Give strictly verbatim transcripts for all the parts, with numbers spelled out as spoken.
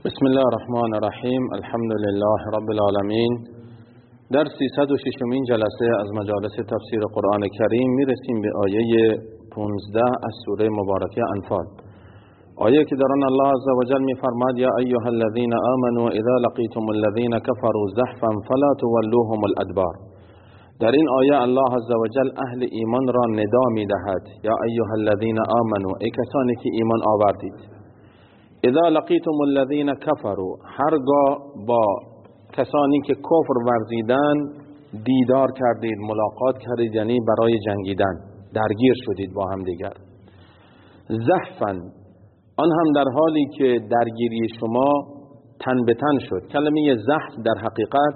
بسم الله الرحمن الرحیم. الحمد لله رب العالمین. در سیصد و ششمین جلسه از مجالس تفسیر قرآن کریم میرسیم به آیه پانزده از سوره مبارکه انفال، آیه که در آن الله عز و جل میفرماد یا ایها الذین آمنوا اذا لقیتم الذین کفروا زحفا فلا تولوهم الادبار. در این آیه الله عز و جل اهل ایمان را ندا میدهد یا ایها الذین آمنوا، ای کسانی که ایمان آوردید، اذا لقیتم الذین کفروا، هرگاه با کسانی که کفر ورزیدن دیدار کردید، ملاقات کردید، یعنی برای جنگیدن درگیر شدید با هم دیگر. زحفا، آن هم در حالی که درگیری شما تن به تن شد. کلمه زحف در حقیقت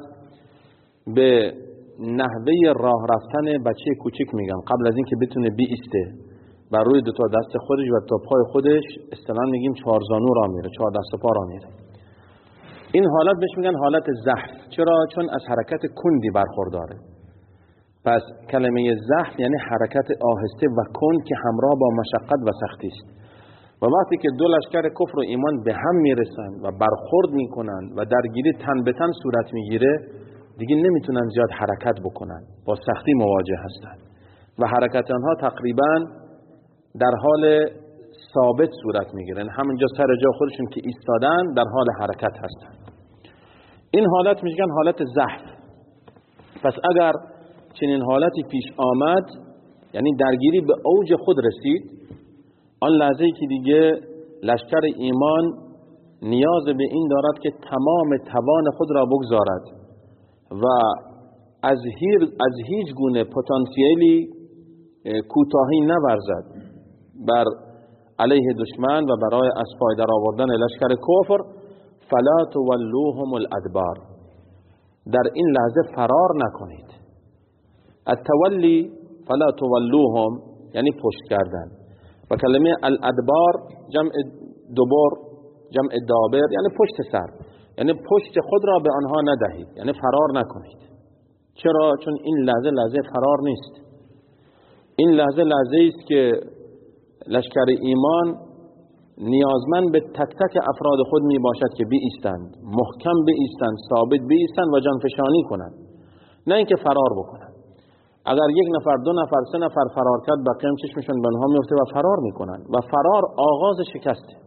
به نحوه راه رفتن بچه کوچک میگن، قبل از این که بتونه بیسته بر روی دو تا دست خودش و تا پای خودش، اصطلاحاً میگیم چهار زانو را میره، چهار دست پا را میره. این حالت بهش میگن حالت زحف. چرا؟ چون از حرکت کندی برخورداره. پس کلمه زحف یعنی حرکت آهسته و کند که همراه با مشقت و سختی است. و وقتی که دو لشکر کفر و ایمان به هم میرسن و برخورد میکنن و درگیری تن به تن صورت میگیره، دیگه نمیتونن زیاد حرکت بکنن، با سختی مواجه هستن و حرکت آنها تقریباً در حال ثابت صورت میگیرن، همینجا سر جا خودشون که ایستادن در حال حرکت هستن. این حالت میگن حالت زحف. پس اگر چنین حالتی پیش آمد، یعنی درگیری به اوج خود رسید، آن لحظه‌ای که دیگه لشکر ایمان نیاز به این دارد که تمام توان خود را بگذارد و از هیچ گونه پتانسیلی کوتاهی نورزد بر علیه دشمن و برای از پای در آوردن لشکر کفر، فلا تولوهم الادبار، در این لحظه فرار نکنید. التولی فلا تولوهم یعنی پشت کردن، و کلمه الادبار جمع دبر، جمع دابر، یعنی پشت سر، یعنی پشت خود را به آنها ندهید، یعنی فرار نکنید. چرا؟ چون این لحظه لحظه فرار نیست. این لحظه لحظه است که لشکر ایمان نیازمند به تک تک افراد خود می باشد که بیستند، محکم بیستند، ثابت بیستند و جانفشانی کنند، نه اینکه فرار بکنند. اگر یک نفر، دو نفر، سه نفر فرار کرد، بقیه هم چشمشون به آنها میفته و فرار میکنند و فرار آغاز شکسته.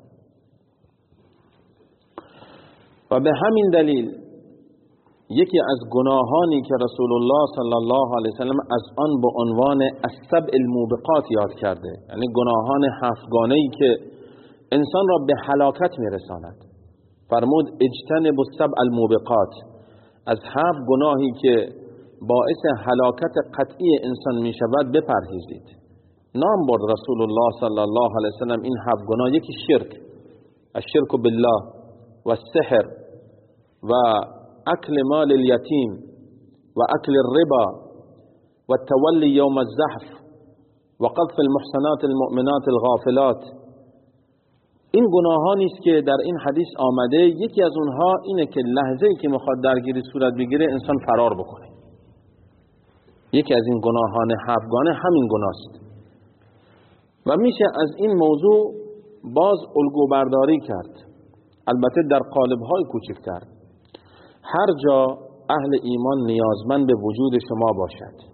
و به همین دلیل یکی از گناهانی که رسول الله صلی الله علیه وسلم از آن به عنوان السبع الموبقات یاد کرده، یعنی گناهان هفتگانه‌ای که انسان را به هلاکت میرساند، فرمود اجتنبوا السبع الموبقات، از هفت گناهی که باعث هلاکت قطعی انسان میشود بپرهیزید. نام برد رسول الله صلی الله علیه وسلم این هفت گناه. یکی شرک، الشرک بالله، و السحر، و اکل مال الیتیم، و اکل الربا، و التولی یوم الزحف، و قذف المحصنات المؤمنات الغافلات. این گناهانی است که در این حدیث آمده. یکی از اونها اینه که لحظه‌ای که میخواد درگیری صورت بگیره انسان فرار بکنه. یکی از این گناهان هفتگانه همین گناست و میشه از این موضوع باز الگو برداری کرد، البته در قالب‌های کوچکتر. هر جا اهل ایمان نیازمند به وجود شما باشد،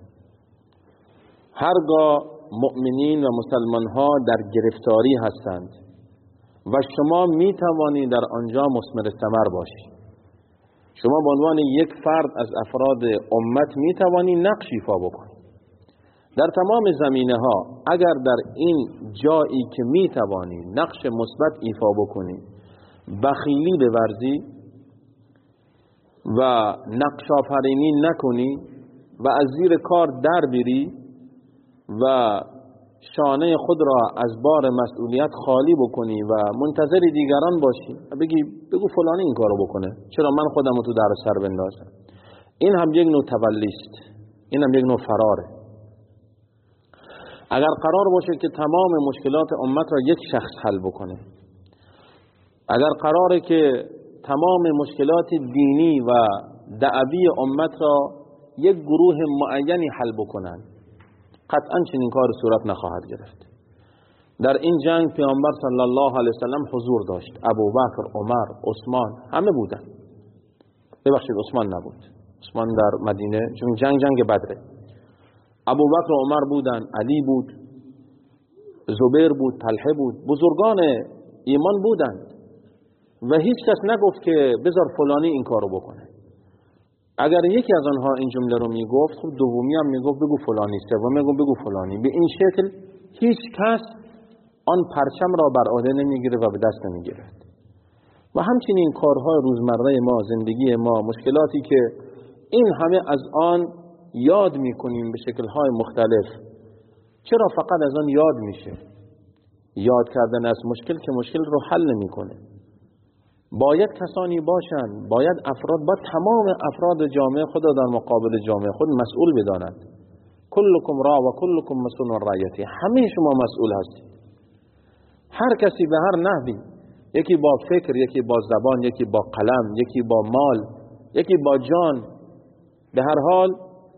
هرگاه مؤمنین و مسلمان‌ها در گرفتاری هستند و شما می توانید در آنجا مثمر ثمر باشید، شما به عنوان یک فرد از افراد امت می توانید نقش ایفا بکنید در تمام زمینه ها. اگر در این جایی که می توانید نقش مثبت ایفا بکنید بخیلی بورزی و نقش آفرینی نکنی و از زیر کار در بری و شانه خود را از بار مسئولیت خالی بکنی و منتظر دیگران باشی و بگی بگو فلانی این کارو بکنه، چرا من خودم رو تو در سر بندازم، این هم یک نوع تولی است، این هم یک نوع فراره. اگر قرار باشه که تمام مشکلات امت را یک شخص حل بکنه، اگر قراره که تمام مشکلات دینی و دعوی امت را یک گروه معینی حل بکنن، قطعا چنین کار صورت نخواهد گرفت. در این جنگ پیامبر صلی الله علیه وسلم حضور داشت. ابوبکر، عمر، عثمان همه بودن. ببخشید عثمان نبود، عثمان در مدینه، چون جنگ جنگ بدره. ابوبکر و عمر بودن، علی بود، زبیر بود، طلحه بود، بزرگان ایمان بودند و هیچ کس نگفت که بذار فلانی این کارو بکنه. اگر یکی از آنها این جمله رو میگفت، خب دومی هم میگفت بگو فلانی، سومی میگفت بگو فلانی. به این شکل هیچ کس آن پرچم را بر عهده نمیگیره و به دست نمیگیره. و همچنین کارهای روزمره ما، زندگی ما، مشکلاتی که این همه از آن یاد میکنیم به شکلهای مختلف، چرا فقط از آن یاد میشه؟ یاد کردن از مشکل که مشکل رو حل نمیکنه. باید کسانی باشند، باید افراد، با تمام افراد جامعه خود در مقابل جامعه خود مسئول بدانند. کلکم را و کلکم مسئول عن رعیته. همه شما مسئول هستید. هر کسی به هر نحوی، یکی با فکر، یکی با زبان، یکی با قلم، یکی با مال، یکی با جان، به هر حال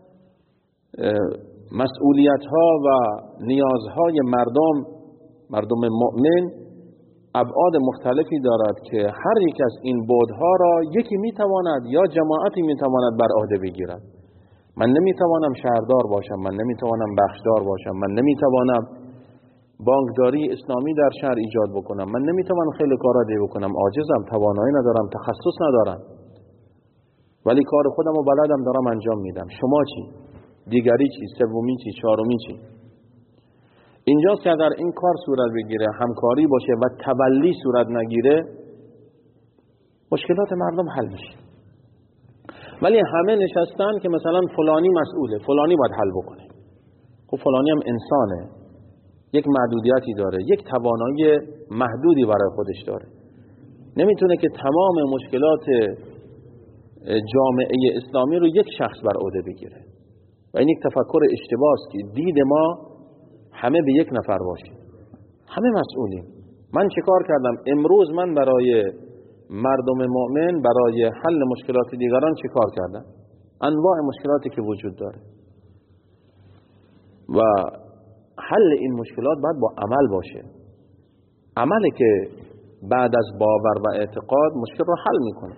مسئولیت ها و نیازهای مردم مردم مؤمن ابعاد مختلفی دارد که هر یک از این بعدها را یکی میتواند یا جماعتی میتواند بر عهده بگیرد. من نمیتوانم شهردار باشم، من نمیتوانم بخشدار باشم، من نمیتوانم بانکداری اسلامی در شهر ایجاد بکنم، من نمیتوانم خیلی کارا دی بکنم، عاجزم، توانایی ندارم، تخصص ندارم، ولی کار خودم و بلدم دارم انجام میدم. شما چی؟ دیگری چی؟ سومی چی؟ چهارمی چی؟ اینجاست که اگر این کار صورت بگیره، همکاری باشه و تولی صورت نگیره، مشکلات مردم حل میشه. ولی همه نشستن که مثلا فلانی مسئوله، فلانی باید حل بکنه. خب فلانی هم انسانه، یک محدودیتی داره، یک توانایی محدودی برای خودش داره، نمیتونه که تمام مشکلات جامعه اسلامی رو یک شخص بر عهده بگیره. و این یک تفکر اشتباهه که دید ما همه به یک نفر باشه، همه مسئولیم. من چه کار کردم امروز؟ من برای مردم مؤمن، برای حل مشکلات دیگران چه کار کردم؟ انواع مشکلاتی که وجود داره و حل این مشکلات باید با عمل باشه. عملی که بعد از باور و اعتقاد مشکل رو حل میکنه.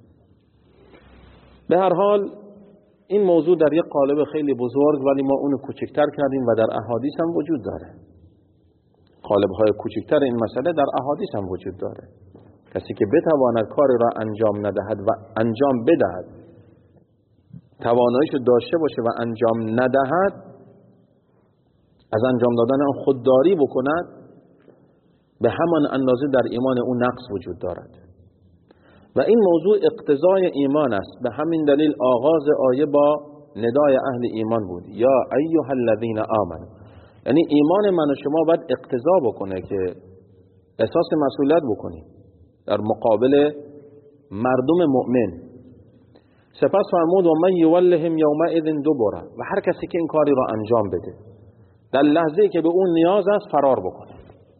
به هر حال این موضوع در یک قالب خیلی بزرگ، ولی ما اونو کوچکتر کردیم و در احادیث هم وجود داره. قالب‌های کوچکتر این مسئله در احادیث هم وجود داره. کسی که بتواند کاری را انجام ندهد و انجام بدهد، تواناییشو داشته باشه و انجام ندهد، از انجام دادن آن خودداری بکند، به همان اندازه در ایمان اون نقص وجود دارد. و این موضوع اقتضای ایمان است. به همین دلیل آغاز آیه با ندای اهل ایمان بود، یا ایها الذین آمنوا. یعنی ایمان من و شما باید اقتضا بکنه که احساس مسئولیت بکنیم در مقابل مردم مؤمن. سپس فرمود و من یولهم یومئذ دبره، و هر کسی که این کاری را انجام بده در لحظه‌ای که به اون نیاز است فرار بکنه.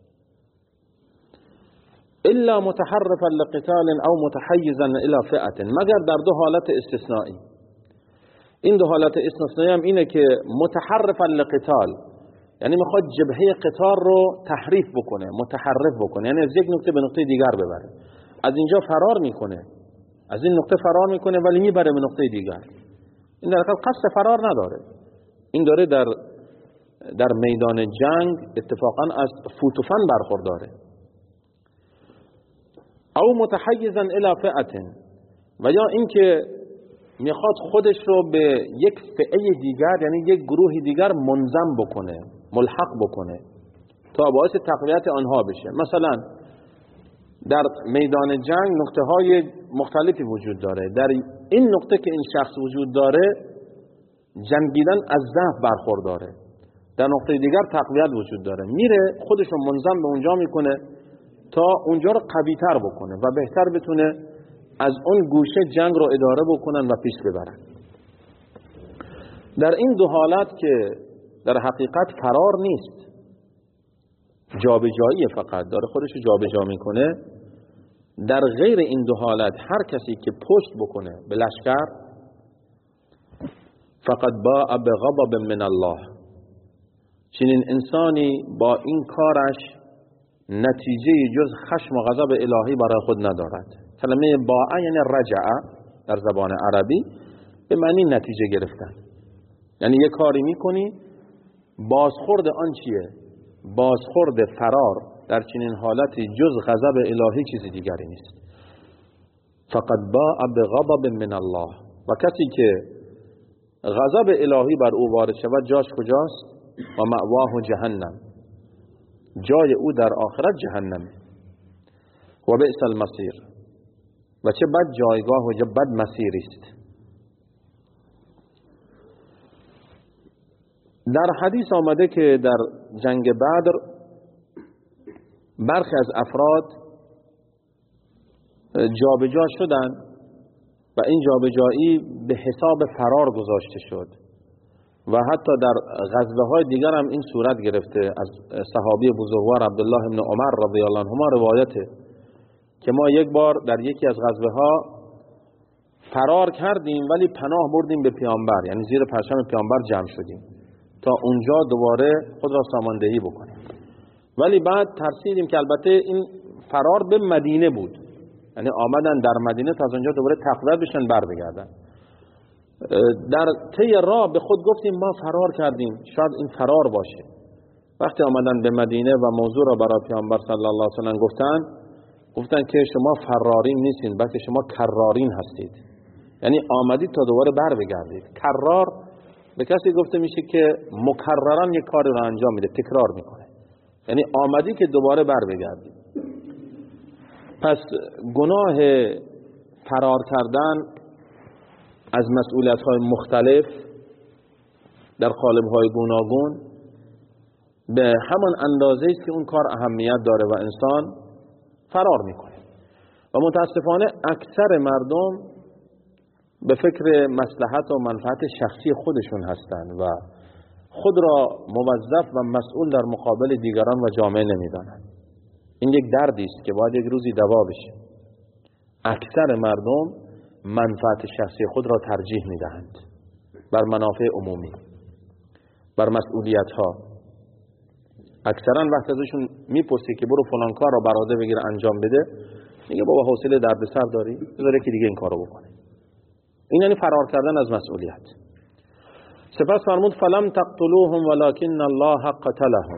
الا متحرفا لقتال او متحیزا الى فئه، مگر در دو حالت استثنایی. این دو حالت استثنایی هم اینه که متحرفا لقتال، یعنی میخواد جبهه قتال رو تحریف بکنه، متحرف بکنه، یعنی از یک نقطه به نقطه دیگر ببره. از اینجا فرار میکنه، از این نقطه فرار میکنه ولی میبره به نقطه دیگر. این در حقیقت قصد فرار نداره، این داره در در میدان جنگ اتفاقا از فوتوفن برخورداره. او متحیزا الی فئه، و یا اینکه میخواد خودش رو به یک فئه دیگر، یعنی یک گروه دیگر منضم بکنه، ملحق بکنه تا باعث تقویت آنها بشه. مثلا در میدان جنگ نقطه های مختلفی وجود داره، در این نقطه که این شخص وجود داره جنگیدن از ضعف برخورداره، در نقطه دیگر تقویت وجود داره، میره خودش رو منضم به اونجا میکنه تا اونجا رو قوی تر بکنه و بهتر بتونه از اون گوشه جنگ رو اداره بکنن و پیش ببرن. در این دو حالت که در حقیقت فرار نیست، جابجایی فقط داره خودش رو جابجا میکنه، در غیر این دو حالت هر کسی که پشت بکنه به لشکر فقط باء بغضب من الله، چنین انسانی با این کارش نتیجه جز خشم و غضب الهی برای خود ندارد. کلمه باع یعنی رجع در زبان عربی به معنی نتیجه گرفتن، یعنی یه کاری میکنی بازخورد آن چیه؟ بازخورد فرار در چنین حالتی جز غضب الهی چیزی دیگری نیست. فقد باء بغضب من الله، و کسی که غضب الهی بر او وارد شود جاش کجاست؟ و مأواه جهنم، جای او در آخرت جهنم. و بئس المصیر، و چه بد جایگاه و چه بد مسیری است. در حدیث آمده که در جنگ بدر برخی از افراد جابجا شدند و این جابجایی به حساب فرار گذاشته شد و حتی در غزوه های دیگر هم این صورت گرفته. از صحابی بزرگوار عبدالله بن عمر رضی الله عنهما روایته که ما یک بار در یکی از غزوه ها فرار کردیم ولی پناه بردیم به پیامبر، یعنی زیر پرچم پیامبر جمع شدیم تا اونجا دوباره خود را ساماندهی بکنیم، ولی بعد ترسیدیم که البته این فرار به مدینه بود، یعنی آمدن در مدینه تا از اونجا دوباره تقویت بشن بر بگردن. در طی راه به خود گفتیم ما فرار کردیم، شاید این فرار باشه. وقتی آمدن به مدینه و موضوع را برای پیامبر صلی الله علیه و سلم گفتن گفتن که شما فرارین نیستین بلکه شما کرارین هستید، یعنی آمدید تا دوباره بر بگردید. کرار به کسی گفته میشه که مکررن یک کاری را انجام میده، تکرار میکنه، یعنی آمدی که دوباره بر بگردی. پس گناه فرار کردن از مسئولیت های مختلف در قالب های گوناگون به همان اندازه است که اون کار اهمیت داره و انسان فرار میکنه و متاسفانه اکثر مردم به فکر مصلحت و منفعت شخصی خودشون هستند و خود را موظف و مسئول در مقابل دیگران و جامعه نمیدانند. این یک دردی است که باید یک روزی دوا بشه. اکثر مردم منفعت شخصی خود را ترجیح میدهند بر منافع عمومی، بر مسئولیت ها. اکثرا وقت ازشون میپرسی که برو فلان کار را بر عهده بگیر انجام بده، میگه بابا حوصله دردسر داری؟ بذار یکی دیگه این کارو بکنه. این یعنی فرار کردن از مسئولیت. سپس فرمود فلم تقتلوهم ولکن الله قتلهم.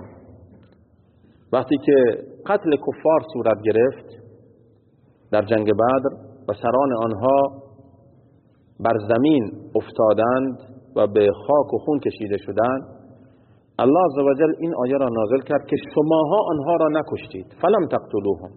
وقتی که قتل کفار صورت گرفت در جنگ بدر و سران آنها بر زمین افتادند و به خاک و خون کشیده شدند، الله عزوجل این آیه را نازل کرد که شماها آنها را نکشتید. فلم تقتلوهم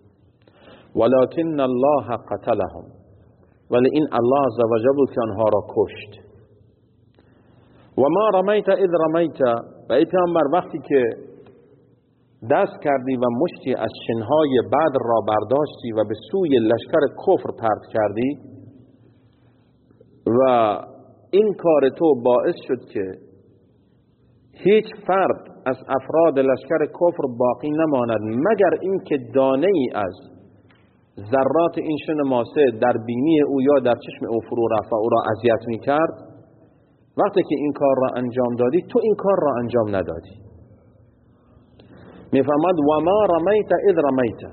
ولکن الله قتلهم، ولی این الله عزوجل بود که آنها را کشت. و ما رمیت اذ رمیت، و ای پیامبر وقتی که دست کردی و مشتی از شنهای بدر را برداشتی و به سوی لشکر کفر پرت کردی و این کار تو باعث شد که هیچ فرد از افراد لشکر کفر باقی نماند مگر این که دانه ای از ذرات این شن ماسه در بینی او یا در چشم او فرو رفت و او را اذیت می کرد، وقتی که این کار را انجام دادی تو این کار را انجام ندادی. میفهمد و ما رمیت اذ رمیت،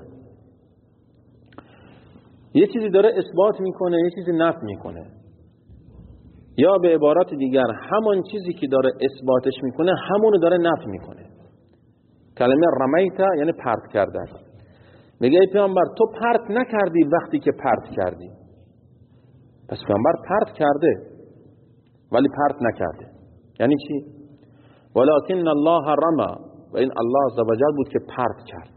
یه چیزی داره اثبات میکنه یه چیزی نفی میکنه، یا به عبارت دیگر همون چیزی که داره اثباتش میکنه همونو داره نفی میکنه. کلمه رمیت یعنی پرت کردن. میگه ای پیامبر تو پرت نکردی وقتی که پرت کردی، پس پیامبر پرت کرده ولی پرت نکرده. یعنی چی؟ ولکن الله رمى، و این الله عزوجل بود که پرت کرد.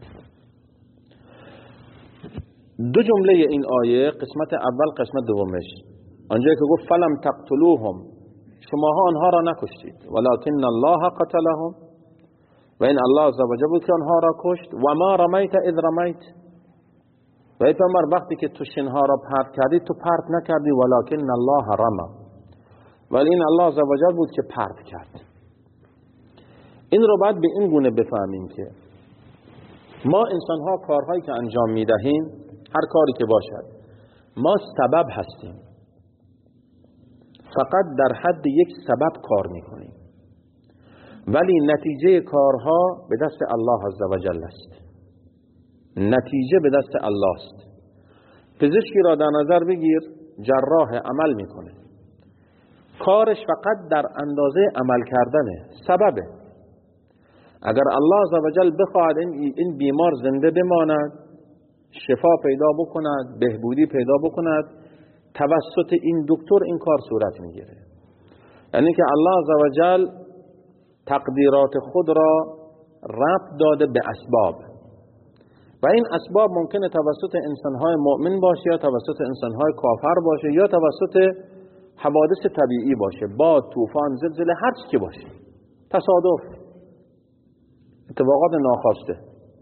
دو جمله این آیه، قسمت اول قسمت دومش، آنجایی که گفت فلم تقتلوهم، شماها آنها را نکشتید، ولکن الله قتلهم، و این الله عزوجل بود که آنها را کشت. و ما رمیت اذ رمیت، و ای پیامبر وقتی که تو شنها را پرت کردی تو پرت نکردی، ولکن الله رمى، ولی این الله عزوجل بود که پرت کرد. این رو باید به این گونه بفهمیم که ما انسان ها کارهایی که انجام میدهیم، هر کاری که باشد، ما سبب هستیم، فقط در حد یک سبب کار میکنیم. ولی نتیجه کارها به دست الله عزوجل است. نتیجه به دست الله است. پزشکی را در نظر بگیر، جراح عمل میکنه، کارش فقط در اندازه عمل کردنه، سببه. اگر الله عزوجل بخواهد این بیمار زنده بماند، شفا پیدا بکند، بهبودی پیدا بکند، توسط این دکتر این کار صورت میگیره. یعنی که الله عزوجل تقدیرات خود را ربط داده به اسباب و این اسباب ممکنه توسط انسانهای مؤمن باشه یا توسط انسانهای کافر باشه یا توسط حوادث طبیعی باشه، باد، طوفان، زلزله، هر چی که باشه، تصادف، اتفاقات ناخواسته.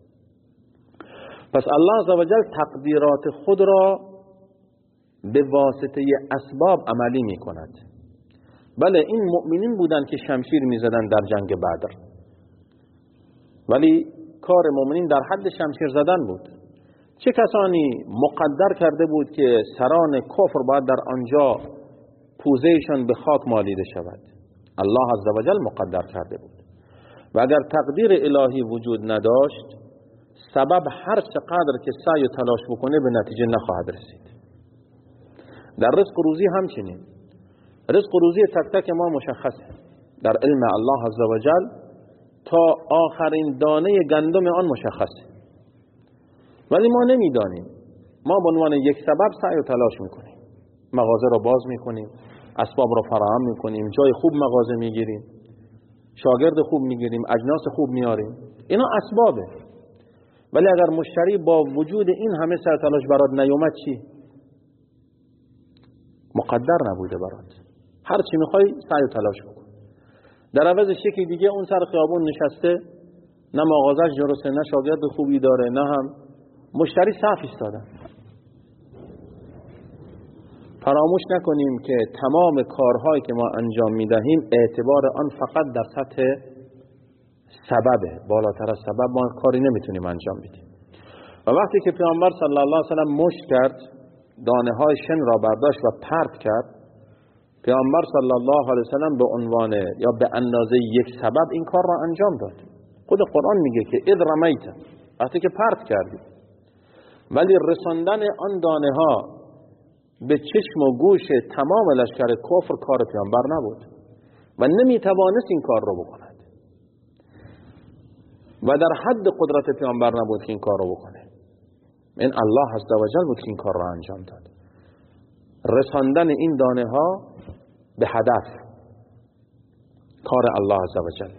پس الله عزوجل تقدیرات خود را به واسطه اسباب عملی می کند. بله این مؤمنین بودن که شمشیر می زدن در جنگ بدر، ولی کار مؤمنین در حد شمشیر زدن بود. چه کسانی مقدر کرده بود که سران کفر باید در آنجا پوزهشان به خاک مالیده شود؟ الله عزوجل مقدر کرده بود و اگر تقدیر الهی وجود نداشت، سبب هر چقدر که سعی و تلاش بکنه به نتیجه نخواهد رسید. در رزق و روزی همچنین، رزق و روزی تک تک ما مشخصه در علم الله عزوجل، تا آخرین دانه گندم آن مشخصه، ولی ما نمیدانیم. ما به عنوان یک سبب سعی و تلاش میکنیم، مغازه را باز میکنیم، اسباب را فراهم میکنیم، جای خوب مغازه میگیریم، شاگرد خوب میگیریم، اجناس خوب میاریم، اینا اسبابه. ولی اگر مشتری با وجود این همه سعی و تلاش برات نیومد چی؟ مقدر نبوده برات. هر چی میخوای سعی و تلاش بکن، در عوضش یکی دیگه اون سر خیابون نشسته، نه مغازش درسته، نه شاگرد خوبی داره، نه هم مشتری صف ایستاده. فراموش نکنیم که تمام کارهایی که ما انجام میدهیم اعتبار آن فقط در سطح سببه، بالاتر از سبب ما کاری نمیتونیم انجام بدیم. و وقتی که پیامبر صلی الله علیه و سلم مشت کرد، دانه های شن را برداشت و پرت کرد، پیامبر صلی الله علیه و سلم به عنوان یا به اندازه یک سبب این کار را انجام داد. خود قرآن میگه که اذ رمیت، وقتی که پرت کردی. ولی رساندن آن دانه ها به چشم و گوش تمام لشکر کفر کار پیامبر نبود و نمیتوانست این کار رو بکند و در حد قدرت پیامبر نبود که این کار رو بکنه. این الله عزوجل بود که این کار رو انجام داد، رساندن این دانه ها به هدف، کار الله عزوجل.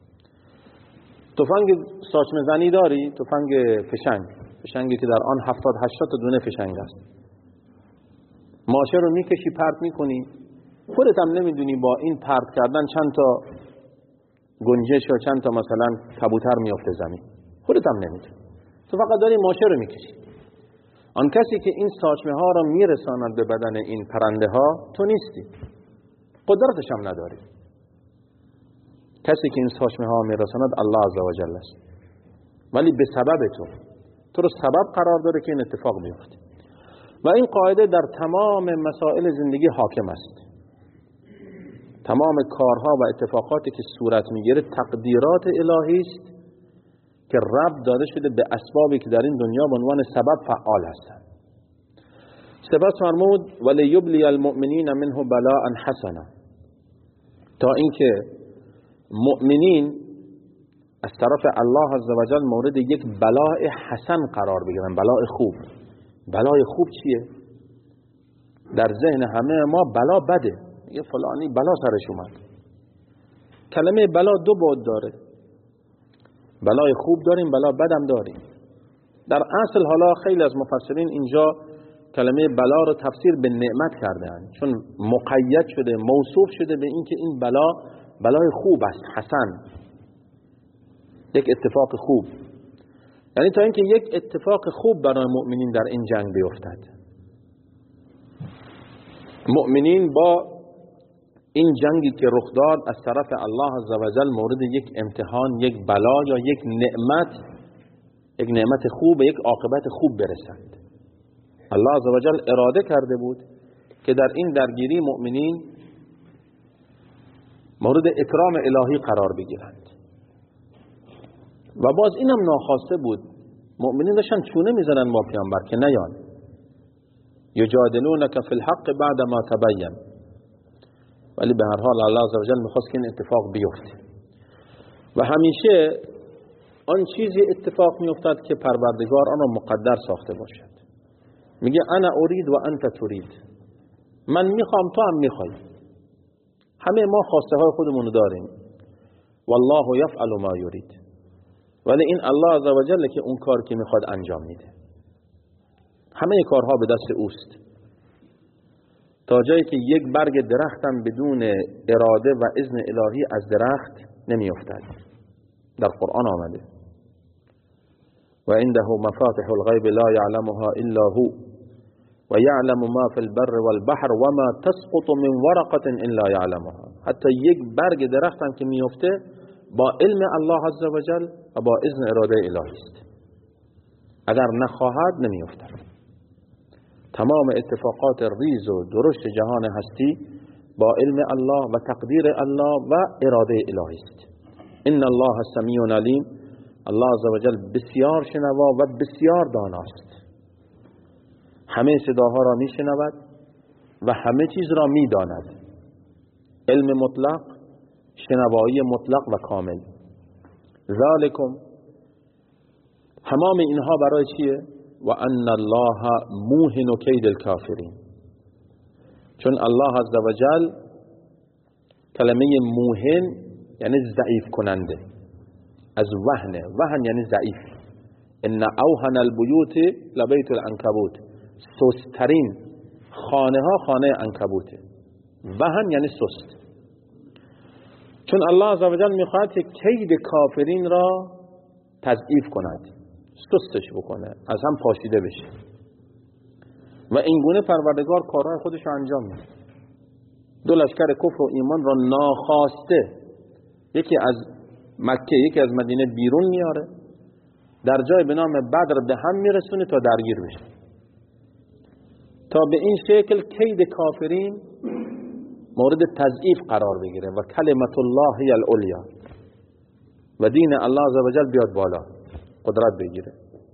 تفنگ ساچمه زنی داری؟ تفنگ فشنگ، فشنگی که در آن هفتاد هشتاد دونه فشنگ است. ماشه رو میکشی پرت میکنی، خودت هم نمیدونی با این پرت کردن چند تا گنجش یا چند تا مثلا کبوتر میافته زمین، خودت هم نمیدونی، تو فقط داری ماشه رو میکشی. آن کسی که این ساچمه ها را میرساند به بدن این پرنده ها تو نیستی، قدرتش هم نداری. کسی که این ساچمه ها میرساند الله عزوجل است، ولی به سبب تو تو رو سبب قرار داره که این اتفاق بیفته. و این قاعده در تمام مسائل زندگی حاکم است. تمام کارها و اتفاقاتی که صورت میگیره تقدیرات الهی است که رب داده شده به اسبابی که در این دنیا به عنوان سبب فعال هستند. سپس فرمود ولیبلی المؤمنین منه بلاء حسنا، تا اینکه مؤمنین از طرف الله عزوجل مورد یک بلاء حسن قرار بگیرن، بلاء خوب. بلای خوب چیه؟ در ذهن همه ما بلا بده، یه فلانی بلا سرش اومد. کلمه بلا دو بعد داره، بلای خوب داریم، بلا بدم داریم. در اصل حالا خیلی از مفسرین اینجا کلمه بلا رو تفسیر به نعمت کردن، چون مقید شده، موصوف شده به این که این بلا بلای خوب است، حسن، یک اتفاق خوب. یعنی تا اینکه یک اتفاق خوب برای مؤمنین در این جنگ بیفتد. مؤمنین با این جنگی که رخ داد از طرف الله عزوجل مورد یک امتحان، یک بلا یا یک نعمت، یک نعمت خوب، یک عاقبت خوب برسند. الله عزوجل اراده کرده بود که در این درگیری مؤمنین مورد اکرام الهی قرار بگیرند. و باز اینم ناخواسته بود، مؤمنین داشتن چونه میزنن با پیامبر که نیان، یجادلونک فی الحق بعد ما تبین، ولی به هر حال الله عزوجل میخواست که این اتفاق بیفته. و همیشه آن چیزی اتفاق میافتد که پروردگار آن را مقدر ساخته باشد. میگه انا اريد و انت تريد، من میخوام تو هم میخوای، همه ما خواسته های خودمون داریم. والله یفعل ما یرید، ولی این الله عزوجل که اون کار که میخواد انجام میده. همه کارها به دست اوست، تا جایی که یک برگ درختم بدون اراده و اذن الهی از درخت نمیافتد. در قرآن آمده و عنده مفاتح الغیب لا یعلمها الا هو و یعلم ما فی البر والبحر و ما تسقط من ورقة الا یعلمها. حتی یک برگ درختم که میفته با علم الله عزوجل و با اذن اراده الهی است، اگر نخواهد نمیافتد. تمام اتفاقات ریز و درشت جهان هستی با علم الله و تقدیر الله و اراده الهی است. ان الله سمیع علیم، الله عزوجل بسیار شنوا و بسیار داناست، همه صداها را میشنود و همه چیز را میداند. علم مطلق، شنوایی مطلق و کامل. ذالکم، تمام اینها برای چیه؟ و ان الله موهن کید الکافرین، چون الله عزوجل کلمه موهن یعنی ضعیف کننده، از وهن، وهن یعنی ضعیف. ان اوهن البیوت لبیت العنکبوت، سسترین خانه ها خانه عنکبوته. وهن یعنی سست، چون الله عزوجل میخواهد که کید کافرین را تضعیف کند، سستش بکنه، از هم پاشیده بشه. و این گونه پروردگار کارهای خودش رو انجام میده. دو لشکر کفر و ایمان را ناخواسته یکی از مکه یکی از مدینه بیرون میاره، در جای به نام بدر به هم میرسونه تا درگیر بشه، تا به این شکل کید کافرین مورد تضعیف قرار بگیره و کلمت الله هی العلیا و دین الله عزوجل بیاد بالا، قدرت بگیره.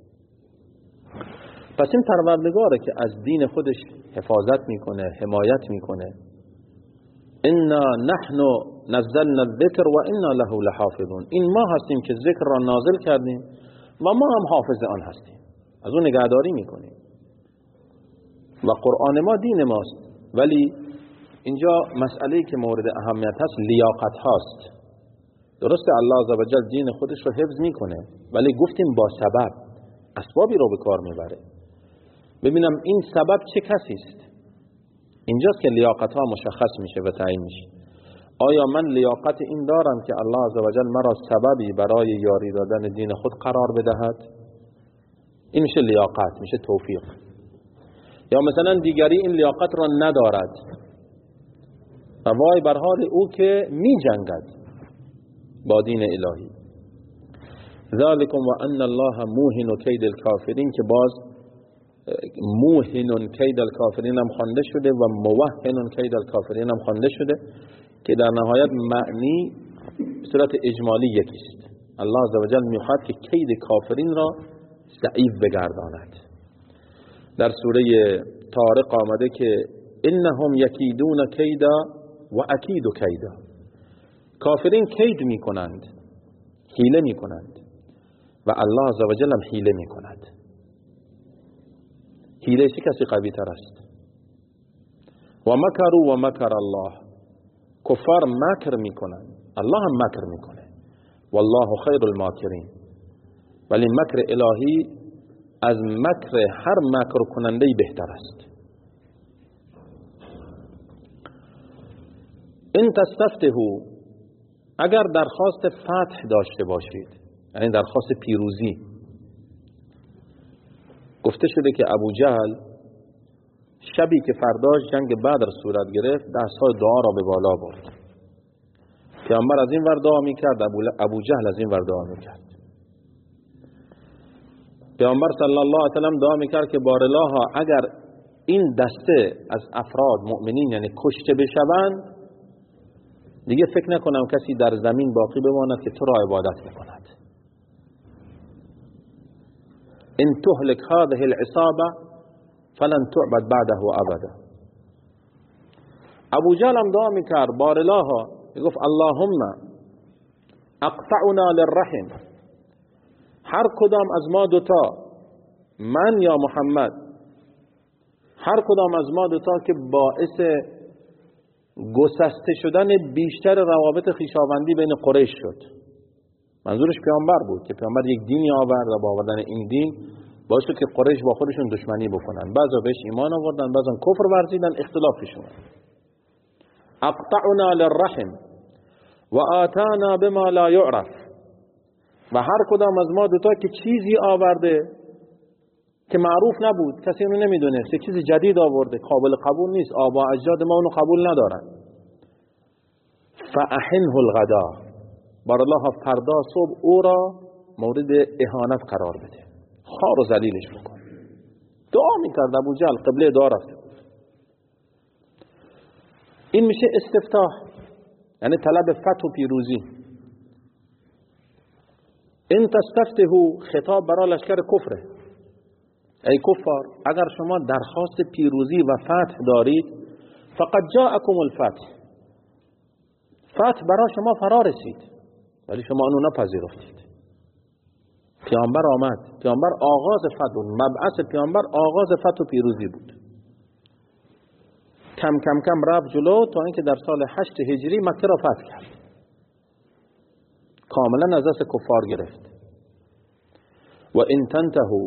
پس این پروردگاره که از دین خودش حفاظت میکنه، حمایت میکنه. انا نحن نزلنا الذکر و انا له لحافظون، این ما هستیم که ذکر را نازل کردیم و ما هم حافظ آن هستیم، از اون نگهداری میکنیم. و قرآن ما دین ماست، ولی اینجا مسئله که مورد اهمیت هست لیاقت هاست. درسته الله عزوجل دین خودش رو حفظ میکنه، ولی گفتیم با سبب، اسبابی رو به کار میبره. ببینم این سبب چه کسی است. اینجاست که لیاقت ها مشخص میشه و تعیین میشه. آیا من لیاقت این دارم که الله عزوجل مرا سببی برای یاری دادن دین خود قرار بدهد؟ این میشه لیاقت، میشه توفیق. یا مثلا دیگری این لیاقت را ندارد و وای بر حال او که می جنگد با دین الهی. ذالکم و ان الله موهن کید الکافرین، که باز موهن کید الکافرین هم خوانده شده و موهن کید الکافرین هم خوانده شده که در نهایت معنی به صورت اجمالی یکیست. الله عزوجل میخواد که کید کافرین را ضعیف بگرداند. در سوره طارق آمده که انهم یکیدون کیدا و اکید کیدا، کافرین کید میکنند، حیله میکنند و الله عزوجل هم حیله میکند. حیله چه کسی قوی تر است؟ و مکروا و مکر الله، کفار مکر میکنند، الله هم مکر میکنه. والله خیر الماکرین، ولی مکر الهی از مکر هر مکر کننده بهتر است. این تستفتحوا، اگر درخواست فتح داشته باشید، یعنی درخواست پیروزی. گفته شده که ابو جهل شبی که فرداش جنگ بدر صورت گرفت دستهای دعا را به بالا برد. پیامبر از این ور دعا میکرد، ابو جهل از این ور دعا میکرد. پیامبر صلی الله علیه و سلم دعا میکرد که بارالله اگر این دسته از افراد مؤمنین یعنی کشته بشوند دیگه فکر نکنم کسی در زمین باقی بماند که تو را عبادت بکند. ان تهلك هذه العصابه فلن تعبد بعده ابدا. ابو جهل هم دعا میکرد بارلاها، میگفت اللهم اقطعنا للرحم، هر کدام از ما دوتا، من یا محمد، هر کدام از ما دوتا که باعث گسسته شدن بیشتر روابط خویشاوندی بین قریش شد. منظورش پیامبر بود که پیامبر یک دینی آورد و با آوردن این دین باعث شد که قریش با خودشون دشمنی بکنن. بعضا بهش ایمان آوردن، بعضا کفر ورزیدن، اختلاف پیش اومد. اقطعنا للرحم و آتانا بما لا یعرف، و هر کدام از ما دوتا که چیزی آورده که معروف نبود، کسی اونو نمیدونه، چه چیزی جدید آورده، قابل قبول نیست، آبا اجداد ما اونو قبول ندارن. فاحنه الغدا، بار الله فردا صبح او را مورد اهانت قرار بده، خار و ذلیلش بکن. دعا میکرد ابو جهل، قبله دعا رفته. این میشه استفتاح، یعنی طلب فتح و پیروزی. این تستفتحوا خطاب برای لشکر کفره. ای کفار، اگر شما درخواست پیروزی و فتح دارید، فقط جاءکم الفتح، فتح برای شما فرا رسید، ولی شما اونو نپذیرفتید. پیامبر آمد، پیامبر آغاز فتح بود، مبعث پیامبر آغاز فتح و پیروزی بود. کم کم کم رفت جلو تا اینکه در سال هشت هجری مکه را فتح کرد، کاملا از دست کفار گرفت. و ان تنتهوا،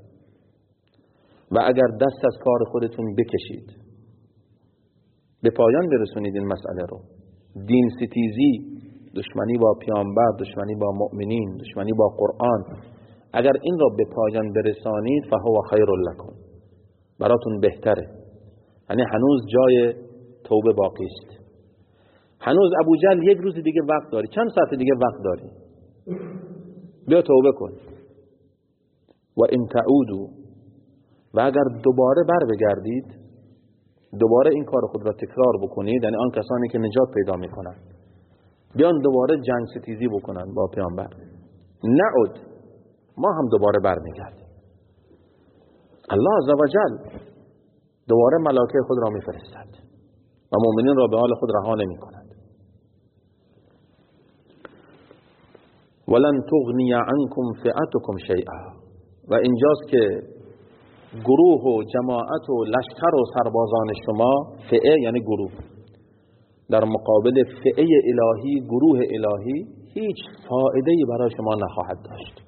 و اگر دست از کار خودتون بکشید، به پایان برسونید این مسئله رو، دین ستیزی، دشمنی با پیامبر، دشمنی با مؤمنین، دشمنی با قرآن، اگر این را به پایان برسانید فهو خیر لکم، براتون بهتره. یعنی هنوز جای توبه باقی است. هنوز ابو جهل یک روز دیگه وقت داری، چند ساعت دیگه وقت داری، بیا توبه کن. و ان تعودوا، و اگر دوباره بر بگردید، دوباره این کار خود را تکرار بکنید، یعنی آن کسانی که نجات پیدا میکنن بیان دوباره جنگ ستیزی بکنن با پیامبر، نعود، ما هم دوباره بر میگردیم. الله عزوجل دوباره ملائکه خود را میفرستد و مؤمنین را به حال خود رها نمیکند. ولن تغنی عنکم فئتکم شیئا، و اینجاست که گروه و جماعت و لشکر و سربازان شما، فئه یعنی گروه، در مقابل فئه الهی، گروه الهی، هیچ فائده‌ای برای شما نخواهد داشت.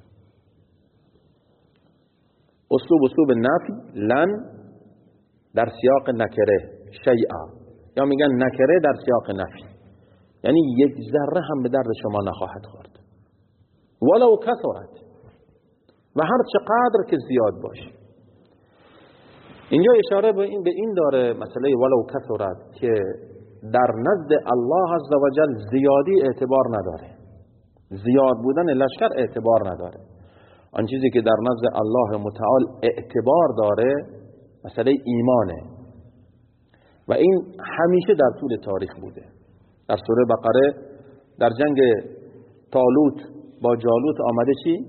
اسلوب اسلوب نفی، لن در سیاق نکره، شیئا، یا میگن نکره در سیاق نفی، یعنی یک ذره هم به درد شما نخواهد خورد. ولو کثرت، و هر چقدر که زیاد باشه. اینجا اشاره به این به این داره مسئله ولو کثرت، که در نزد الله عزوجل زیادی اعتبار نداره، زیاد بودن لشکر اعتبار نداره. آن چیزی که در نزد الله متعال اعتبار داره مسئله ایمانه، و این همیشه در طول تاریخ بوده. در سوره بقره در جنگ طالوت با جالوت آمده چی؟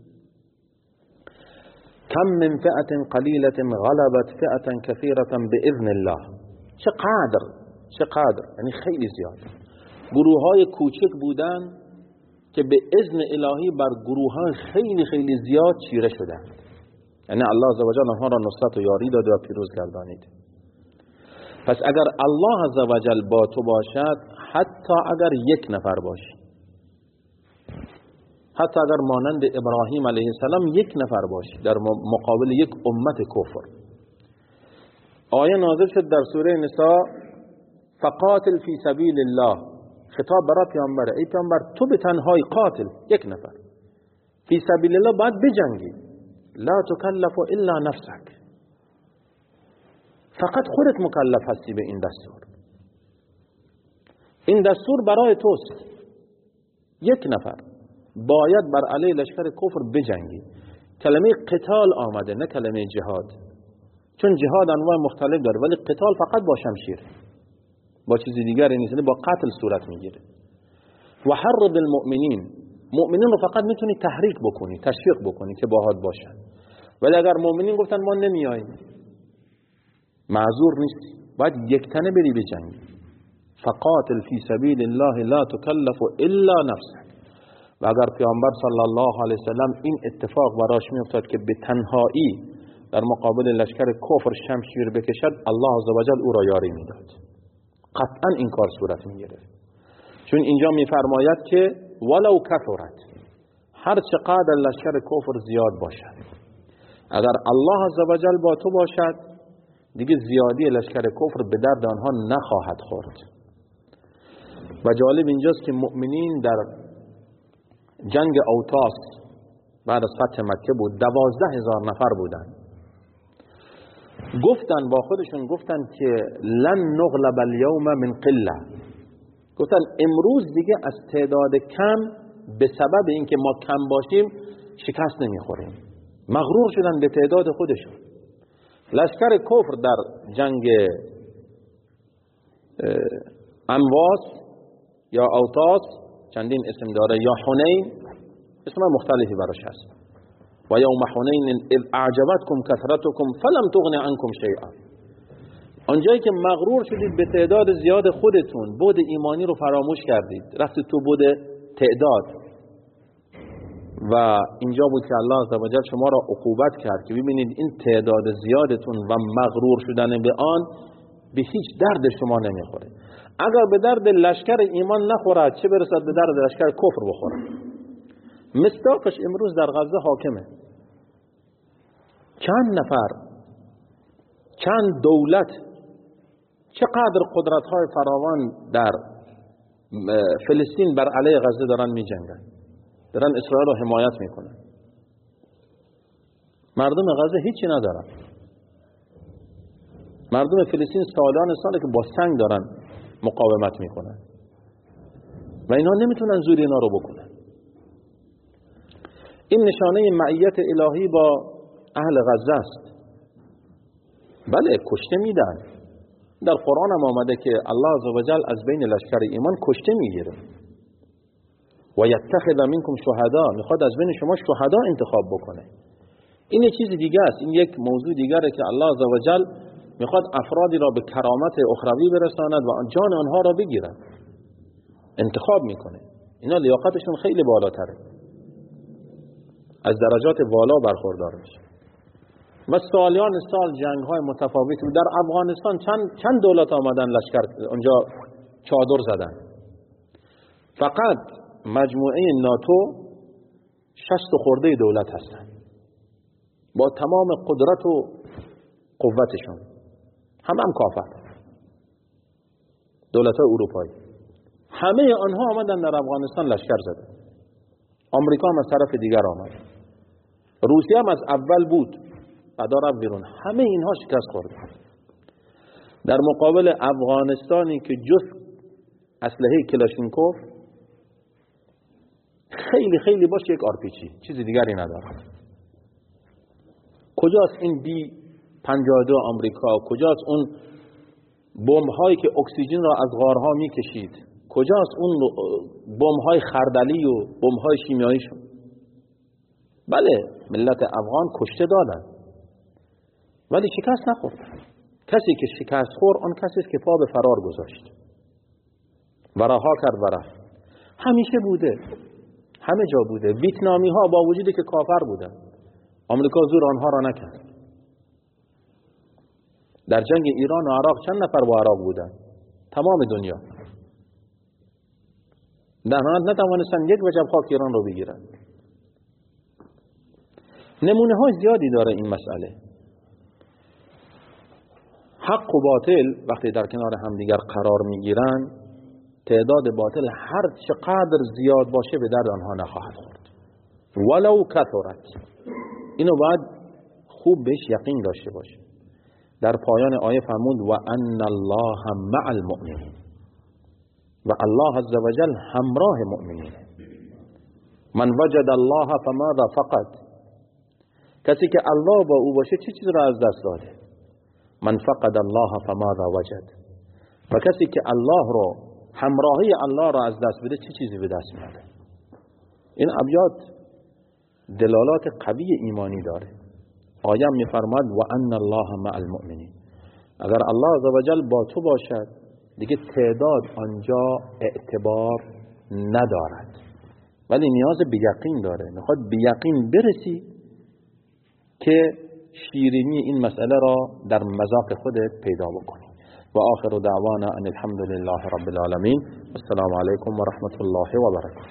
کم من فئة قلیلة غلبت فئة کثیرة بإذن الله. چقدر چقدر یعنی خیلی زیاد گروه های کوچک بودن که به اذن الهی بر گروه های خیلی خیلی زیاد چیره شدند. یعنی الله عزوجل آنها را نصرت و یاری داد و پیروز گردانید. پس اگر الله عزوجل با تو باشد، حتی اگر یک نفر باشی، حتی اگر مانند ابراهیم علیه السلام یک نفر باشی در مقابل یک امت کفر. آیه نازل شد در سوره نساء، فقاتل فی سبیل الله، خطاب برای پیامبر، ای پیامبر تو به تنهایی قاتل، یک نفر، فی سبیل الله باید بجنگی، لا تکلف الا نفسک، فقط خودت مکلف هستی به این دستور. این دستور برای توست، یک نفر باید بر علیه لشکر کفر بجنگی. کلمه قتال آمده، نه کلمه جهاد، چون جهاد انواع مختلف داره، ولی قتال فقط با شمشیر. با چیزی دیگری نیست، با قتل صورت میگیره. و حرض المؤمنین، مؤمنین رو فقط میتونی تحریک بکنی، تشویق بکنی که باهات باشن، ولی اگر مؤمنین گفتن ما نمیاییم، معذور نیستی، باید یک تنه بری بجنگی. فقاتل فی سبیل الله لا تکلف الا نفسك. و اگر پیامبر صلی الله علیه وسلم این اتفاق براش میافتاد که به تنهایی در مقابل لشکر کفر شمشیر بکشد، الله عزوجل او را یاری میداد، قطعا این کار صورت میگرفت. چون اینجا میفرماید که ولو کثرت، هر چقدر لشکر کفر زیاد باشد، اگر الله عزوجل با تو باشد دیگه زیادی لشکر کفر به درد آنها نخواهد خورد. و جالب اینجاست که مؤمنین در جنگ اوتاس بعد از فتح مکه بود، دوازده هزار نفر بودن. گفتن با خودشون گفتن که لن نغلب اليوم من قله، گفتن امروز دیگه از تعداد کم به سبب اینکه ما کم باشیم شکست نمیخوریم. مغرور شدن به تعداد خودشون. لشکر کفر در جنگ انواس یا اوتاس، چندین اسم داره، یا حنین، اسم مختلفی براش هست. و یوم حنین اذ اعجبتکم کثرتکم فلم تغن عنکم شیئا، آنجایی که مغرور شدید به تعداد زیاد خودتون، بود ایمانی رو فراموش کردید، رفتید تو بود تعداد. و اینجا بود که الله عزوجل شما را عقوبت کرد که ببینید این تعداد زیادتون و مغرور شدن به آن به هیچ درد شما نمیخوره. اگر به درد لشکر ایمان نخورد، چه برسد به درد لشکر کفر بخوره. مصداقش امروز در غزه حاکمه. چند نفر، چند دولت، چقدر قدرت‌های فراوان در فلسطین بر علیه غزه دارن می جنگن، دارن اسرائیل رو حمایت میکنن. مردم غزه هیچی ندارن. مردم فلسطین سالان ساله که با سنگ دارن مقاومت میکنن و اینا نمیتونن زور اینا رو بکنن. این نشانه معیت الهی با اهل غزه است. بله کشته میدن، در قرآن هم آمده که الله عزوجل از بین لشکر ایمان کشته میگیره. و یتخذ منکم شهدا، میخواد از بین شما شهدا انتخاب بکنه. این یک چیز دیگه است، این یک موضوع دیگره که الله عزوجل میخواد افرادی را به کرامت اخروی برساند و جان آنها را بگیرد، انتخاب میکنه. اینا لیاقتشون خیلی بالاتره، از درجات والا برخوردار میشه. و سالیان سال جنگ های متفاوت در افغانستان، چند چند دولت آمدن لشکر اونجا چادر زدن. فقط مجموعه ناتو شصت خورده دولت هستن با تمام قدرت و قوتشون، هم هم کافر، دولت های اروپایی، همه آنها آمدن در افغانستان لشکر زدن. آمریکا هم از طرف دیگر آمد، روسیه هم از اول بود بعدا رفت بیرون. همه اینها شکست خوردن در مقابل افغانستانی که جز اسلحه کلاشینکوف خیلی خیلی باشه یک آرپیجی، چیزی دیگری نداره. کجاست این بی پنجاه و دو آمریکا؟ کجاست اون بمب هایی که اکسیژن را از غارها میکشید؟ کجاست اون بمب های خردلی و بمب های شیمیاییشون؟ بله ملت افغان کشته دادن ولی شکست نخوردن. کسی که شکست خورد آن کسی است که پا به فرار گذاشت و رها کرد و رفت. همیشه بوده، همه جا بوده. ویتنامی ها با وجودی که کافر بودن، آمریکا زور آنها را نکرد. در جنگ ایران و عراق چند نفر با عراق بودن؟ تمام دنیا. در نهایت نتوانستن یک وجب خاک ایران رو بگیرن. نمونه های زیادی داره این مسئله. حق و باطل وقتی در کنار همدیگر قرار میگیرن، تعداد باطل هر چقدر زیاد باشه به درد آنها نخواهد خورد، ولو کثرت. اینو باید خوب بهش یقین داشته باشه. در پایان آیه فرمود و ان الله مع المؤمنین، و الله عز وجل همراه مؤمنین. من وجد الله فماذا فقد، کسی که الله با او باشه چه چیز را از دست داده؟ من فقد الله فماذا وجد، و کسی که الله رو همراهی الله را از دست بده چه چیزی به دست میاره؟ این ابیات دلالات قوی ایمانی داره. آیه میفرماد و ان الله مع المؤمنین. اگر الله عزوجل با تو باشد دیگه تعداد آنجا اعتبار ندارد، ولی نیاز به یقین داره. میخواد به یقین برسی که شیرینی این مسئله را در مذاق خودت پیدا بکنی. و آخر دعوانا ان الحمد لله رب العالمین. السلام علیکم و رحمت الله و برکاته.